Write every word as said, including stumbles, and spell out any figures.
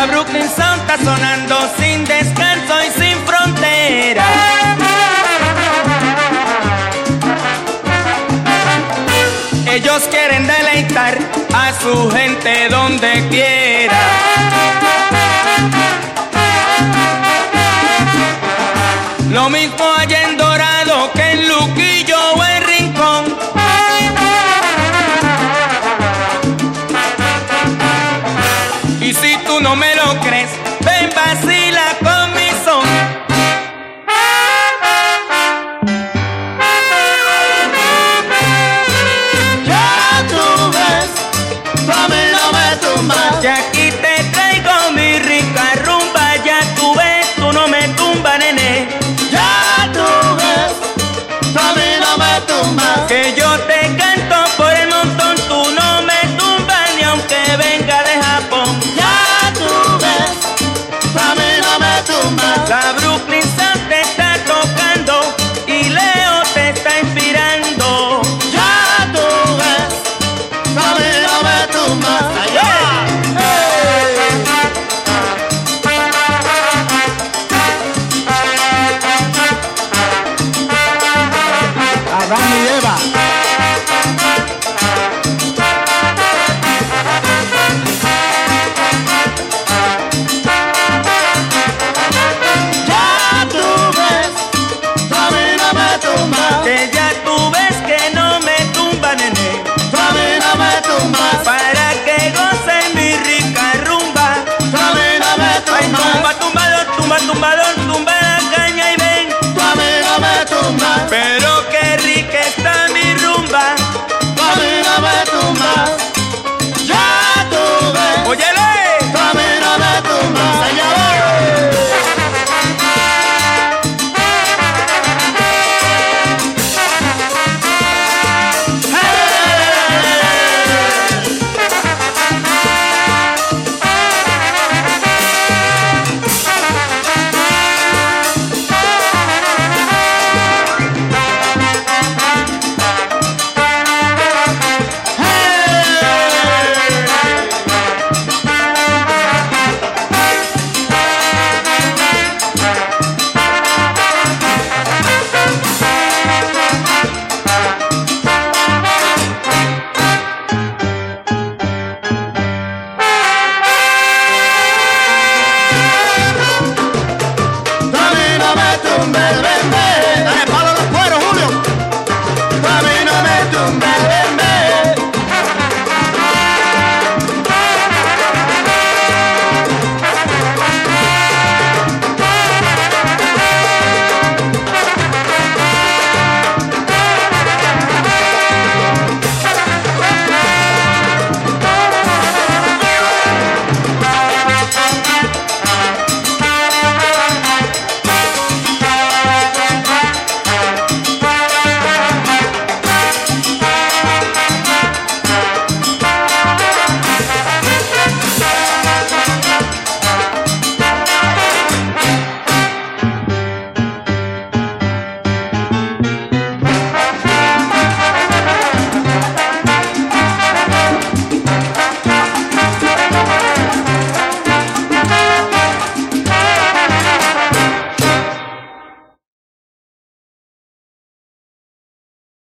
Brooklyn Sound está sonando sin descanso y sin frontera. Ellos quieren deleitar a su gente donde quiera. Lo mismo allá en Dorado que en Luquillo o en Rincón. Y si tú no me lo crees, ven, vacila con mi son. Ya tú ves, tú a mí no me tumbas. Y aquí te traigo mi rica rumba. Ya tú ves, tú no me tumbas, nene. Ya tú ves, tú a mí no me tumbas. Que yo te canto por el montón, tú no me tumbas ni aunque venga de Japón. Ya tú ves, tú a mí no me tumbas. La Brooklyn Sound te está tocando y Leo te está inspirando. Ya tú ves, tú a mí no me tumbas. Allá. Adán y Eva. Ya tú ves, tú a mí no me tumbas. Que ya tú ves que no me tumba, nene. Tú a mí no me tumbas. Para que goce mi rica rumba. Tú a mí no me Ay, tumba, tumbas. tumbador, tumba, tumbador, tumba la caña y ven. Tú a mí no me tumbas. Pero qué rica está mi rumba. Tú a mí no me tumbas. Ya tú ves. Óyele. Tú a mí no me tumbas. Allá voy. Tú a mí no me tumbes, ven,